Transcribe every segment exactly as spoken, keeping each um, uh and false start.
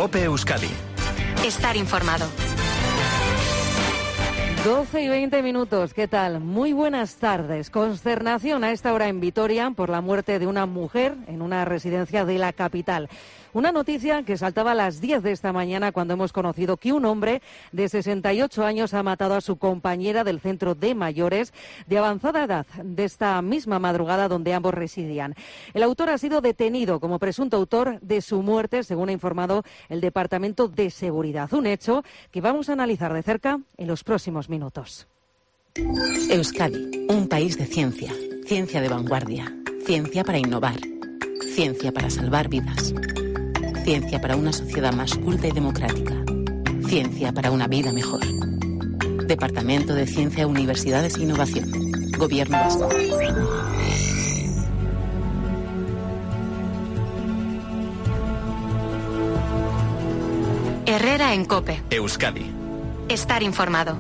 COPE Euskadi. Estar informado. doce y veinte minutos, ¿qué tal? Muy buenas tardes. Consternación a esta hora en Vitoria por la muerte de una mujer en una residencia de la capital. Una noticia que saltaba a las diez de esta mañana cuando hemos conocido que un hombre de sesenta y ocho años ha matado a su compañera del centro de mayores de avanzada edad de esta misma madrugada donde ambos residían. El autor ha sido detenido como presunto autor de su muerte, según ha informado el Departamento de Seguridad. Un hecho que vamos a analizar de cerca en los próximos minutos. Euskadi, un país de ciencia, ciencia de vanguardia, ciencia para innovar, ciencia para salvar vidas. Ciencia para una sociedad más culta y democrática. Ciencia para una vida mejor. Departamento de Ciencia, Universidades e Innovación. Gobierno Vasco. Herrera en COPE. Euskadi. Estar informado.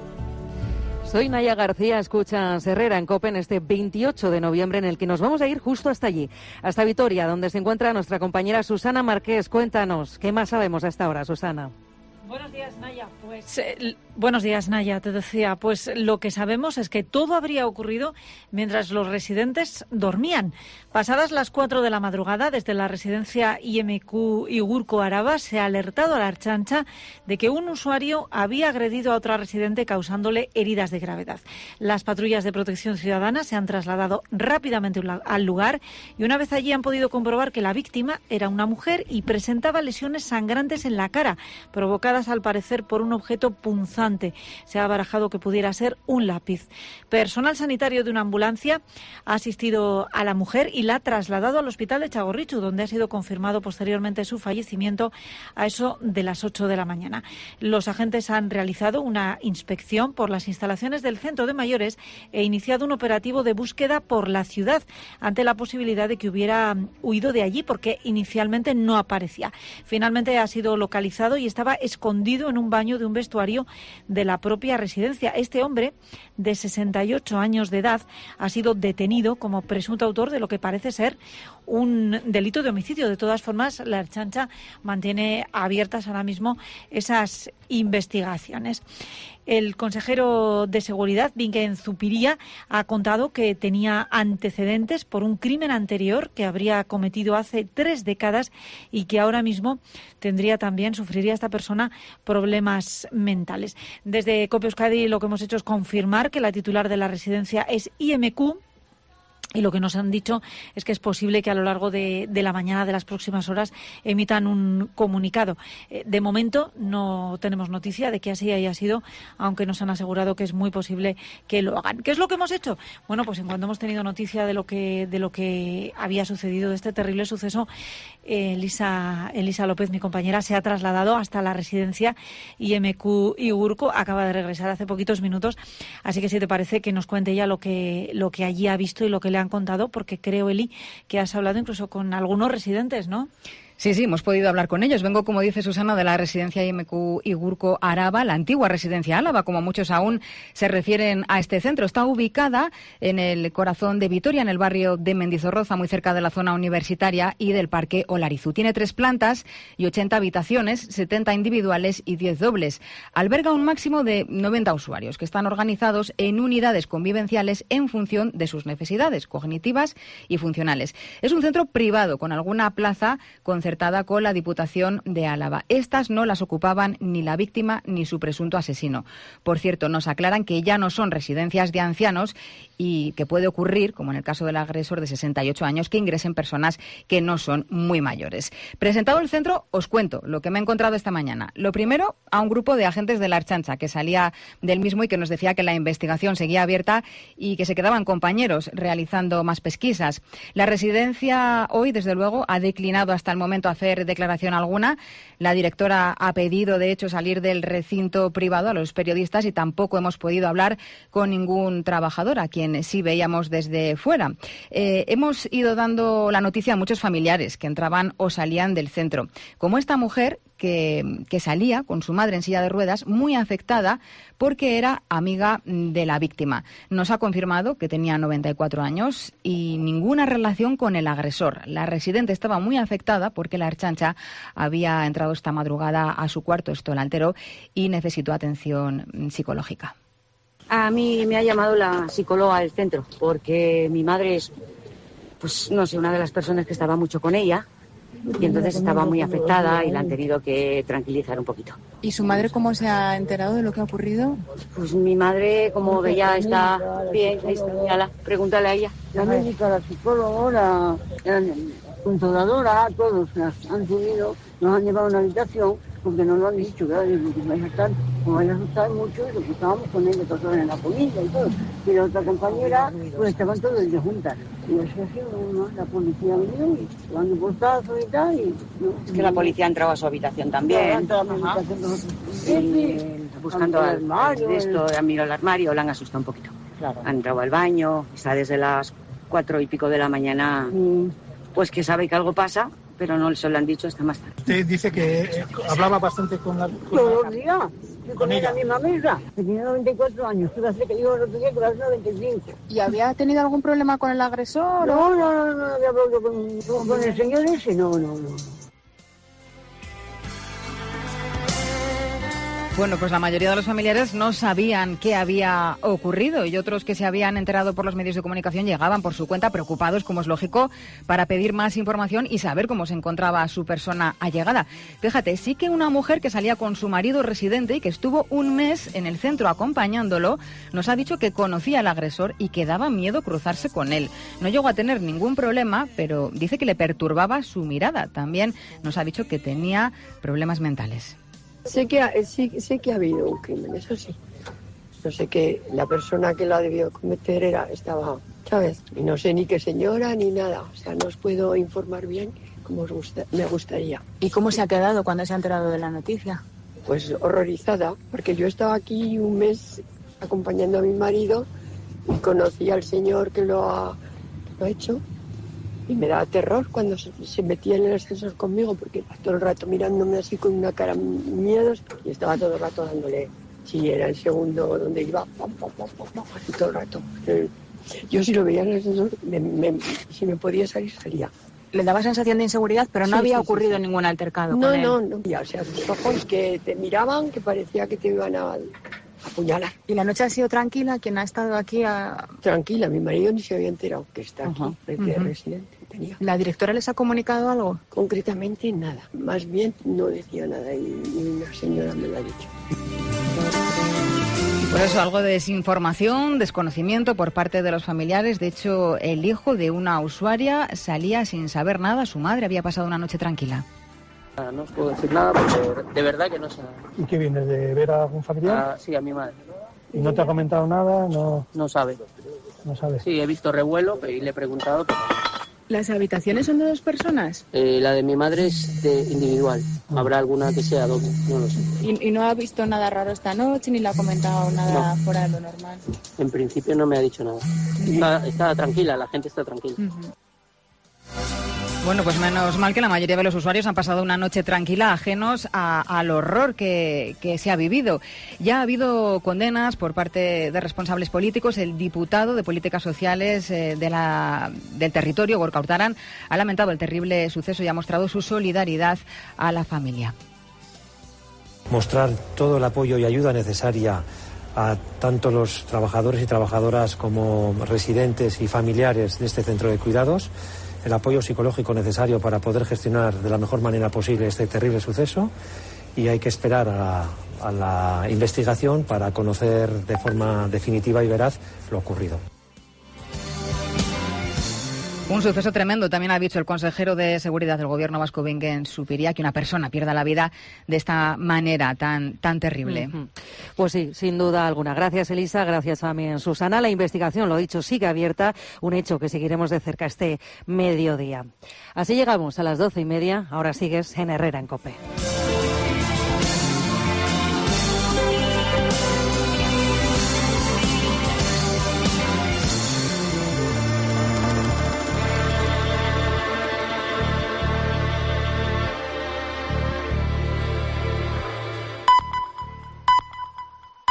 Soy Naya García, escuchas Herrera en COPE en este veintiocho de noviembre en el que nos vamos a ir justo hasta allí, hasta Vitoria, donde se encuentra nuestra compañera Susana Marqués. Cuéntanos, ¿qué más sabemos a esta hora, Susana? Buenos días, Naya. Pues eh, buenos días, Naya. Te decía, pues lo que sabemos es que todo habría ocurrido mientras los residentes dormían. Pasadas las cuatro de la madrugada, desde la residencia I M Q Igurco Araba se ha alertado a la Ertzaintza de que un usuario había agredido a otra residente causándole heridas de gravedad. Las patrullas de protección ciudadana se han trasladado rápidamente al lugar y una vez allí han podido comprobar que la víctima era una mujer y presentaba lesiones sangrantes en la cara, provocadas al parecer por un objeto punzante. Se ha barajado que pudiera ser un lápiz. Personal sanitario de una ambulancia ha asistido a la mujer y la ha trasladado al hospital de Txagorritxu, donde ha sido confirmado posteriormente su fallecimiento a eso de las ocho de la mañana. Los agentes han realizado una inspección por las instalaciones del centro de mayores e iniciado un operativo de búsqueda por la ciudad ante la posibilidad de que hubiera huido de allí, porque inicialmente no aparecía. Finalmente ha sido localizado y estaba escondido en un baño de un vestuario de la propia residencia. Este hombre, de sesenta y ocho años de edad, ha sido detenido como presunto autor de lo que parece ser un delito de homicidio. De todas formas, la Ertzaintza mantiene abiertas ahora mismo esas investigaciones. El consejero de Seguridad, Bingen Zupiria, ha contado que tenía antecedentes por un crimen anterior que habría cometido hace tres décadas y que ahora mismo tendría también, sufriría esta persona problemas mentales. Desde COPE Euskadi lo que hemos hecho es confirmar que la titular de la residencia es I M Q. Y lo que nos han dicho es que es posible que a lo largo de, de la mañana de las próximas horas emitan un comunicado. Eh, de momento no tenemos noticia de que así haya sido, aunque nos han asegurado que es muy posible que lo hagan. ¿Qué es lo que hemos hecho? Bueno, pues en cuanto hemos tenido noticia de lo que de lo que había sucedido, de este terrible suceso, eh, Elisa, Elisa López, mi compañera, se ha trasladado hasta la residencia I M Q Igurco. Acaba de regresar hace poquitos minutos, así que si te parece que nos cuente ella lo que, lo que allí ha visto y lo que le han contado, porque creo, Eli, que has hablado incluso con algunos residentes, ¿no? Sí, sí, hemos podido hablar con ellos. Vengo, como dice Susana, de la residencia I M Q Igurco Araba, la antigua residencia Álava, como muchos aún se refieren a este centro. Está ubicada en el corazón de Vitoria, en el barrio de Mendizorroza, muy cerca de la zona universitaria y del Parque Olarizu. Tiene tres plantas y ochenta habitaciones, setenta individuales y diez dobles. Alberga un máximo de noventa usuarios que están organizados en unidades convivenciales en función de sus necesidades cognitivas y funcionales. Es un centro privado con alguna plaza concertada con la Diputación de Álava. Estas no las ocupaban ni la víctima ni su presunto asesino. Por cierto, nos aclaran que ya no son residencias de ancianos y que puede ocurrir, como en el caso del agresor de sesenta y ocho años, que ingresen personas que no son muy mayores. Presentado el centro, os cuento lo que me he encontrado esta mañana. Lo primero, a un grupo de agentes de la Ertzaintza que salía del mismo y que nos decía que la investigación seguía abierta y que se quedaban compañeros realizando más pesquisas. La residencia hoy, desde luego, ha declinado hasta el momento hacer declaración alguna. La directora ha pedido, de hecho, salir del recinto privado a los periodistas y tampoco hemos podido hablar con ningún trabajador, a quien sí veíamos desde fuera. Eh, hemos ido dando la noticia a muchos familiares que entraban o salían del centro, como esta mujer que, que salía con su madre en silla de ruedas, muy afectada porque era amiga de la víctima. Nos ha confirmado que tenía noventa y cuatro años y ninguna relación con el agresor. La residente estaba muy afectada por porque la Ertzaintza había entrado esta madrugada a su cuarto, esto la alteró, y necesitó atención psicológica. A mí me ha llamado la psicóloga del centro, porque mi madre es, pues no sé, una de las personas que estaba mucho con ella, y entonces estaba muy afectada y la han tenido que tranquilizar un poquito. ¿Y su madre cómo se ha enterado de lo que ha ocurrido? Pues mi madre, como que ya está bien, ahí está, mírala, pregúntale a ella. La médica, la psicóloga, la, la controladora, todos han subido, nos han llevado a una habitación, porque nos lo han dicho, que vais a estar, nos vais a asustar mucho, y lo que estábamos con ellos todos en la comida y todo. Y la otra compañera, pues estaban todos de juntas. Y así ha sido, ¿no? La policía vino y dando portazos y tal. Y, ¿no? Es que la policía ha entrado a su habitación también. Claro, a mi habitación nosotros. Sí, eh, buscando al armario, de esto, han mirado el armario, la han asustado un poquito. Claro. Han entrado al baño, está desde las cuatro y pico de la mañana, mm. pues que sabe que algo pasa, pero no se lo han dicho hasta más tarde. Usted dice que eh, hablaba bastante con la... Con Todos la... los días, con, con ella. La misma mesa, que tiene noventa y cuatro años, tú hace que yo el otro día que las noventa y cinco. ¿Y había tenido algún problema con el agresor? No, no, no, no, no había hablado con, con, con el señor ese, no, no, no. Bueno, pues la mayoría de los familiares no sabían qué había ocurrido y otros que se habían enterado por los medios de comunicación llegaban por su cuenta preocupados, como es lógico, para pedir más información y saber cómo se encontraba su persona allegada. Fíjate, sí que una mujer que salía con su marido residente y que estuvo un mes en el centro acompañándolo, nos ha dicho que conocía al agresor y que daba miedo cruzarse con él. No llegó a tener ningún problema, pero dice que le perturbaba su mirada. También nos ha dicho que tenía problemas mentales. Sé que, ha, sí, sé que ha habido un crimen, eso sí. No sé que la persona que lo ha debido cometer era, estaba, ¿sabes? Y no sé ni qué señora ni nada. O sea, no os puedo informar bien como os gusta, me gustaría. ¿Y cómo se ha quedado cuando se ha enterado de la noticia? Pues horrorizada, porque yo estaba aquí un mes acompañando a mi marido y conocí al señor que lo ha, que lo ha hecho. Y me daba terror cuando se, se metía en el ascensor conmigo, porque estaba todo el rato mirándome así con una cara miedos y estaba todo el rato dándole, si era el segundo donde iba, pam, pam, pam, pam, así todo el rato. Yo si lo veía en el ascensor, me, me, si me podía salir, salía. Le daba sensación de inseguridad, pero no sí, había sí, ocurrido sí, sí. ningún altercado no, con él. No, no, no. O sea, sus ojos que te miraban, que parecía que te iban a apuñalar. ¿Y la noche ha sido tranquila? ¿Quién ha estado aquí? A... Tranquila, mi marido ni se había enterado que está aquí, uh-huh. de uh-huh. residente. Tenía. ¿La directora les ha comunicado algo? Concretamente nada, más bien no decía nada y, y una señora me lo ha dicho. Por eso algo de desinformación, desconocimiento por parte de los familiares. De hecho, el hijo de una usuaria salía sin saber nada. Su madre había pasado una noche tranquila. No os puedo decir nada porque de verdad que no sé nada. ¿Y qué vienes? ¿De ver a algún familiar? Ah, sí, a mi madre. ¿Y no te ha comentado nada? No, no sabe. No sabe. Sí, he visto revuelo y le he preguntado. Pero... ¿Las habitaciones son de dos personas? Eh, la de mi madre es de individual. Habrá alguna que sea doble, no lo sé. ¿Y, ¿Y no ha visto nada raro esta noche ni le ha comentado nada no. fuera de lo normal? En principio no me ha dicho nada. Está, está tranquila, la gente está tranquila. Uh-huh. Bueno, pues menos mal que la mayoría de los usuarios han pasado una noche tranquila, ajenos a, al horror que, que se ha vivido. Ya ha habido condenas por parte de responsables políticos. El diputado de Políticas Sociales eh, de la, del territorio, Gorka Urtaran, ha lamentado el terrible suceso y ha mostrado su solidaridad a la familia. Mostrar todo el apoyo y ayuda necesaria a tanto los trabajadores y trabajadoras como residentes y familiares de este centro de cuidados, el apoyo psicológico necesario para poder gestionar de la mejor manera posible este terrible suceso, y hay que esperar a, a la investigación para conocer de forma definitiva y veraz lo ocurrido. Un suceso tremendo, también ha dicho el consejero de Seguridad del Gobierno vasco, Bingen Zupiria, que una persona pierda la vida de esta manera tan, tan terrible. Uh-huh. Pues sí, sin duda alguna. Gracias, Elisa, gracias también, Susana. La investigación, lo dicho, sigue abierta, un hecho que seguiremos de cerca este mediodía. Así llegamos a las doce y media, ahora sigues en Herrera en COPE.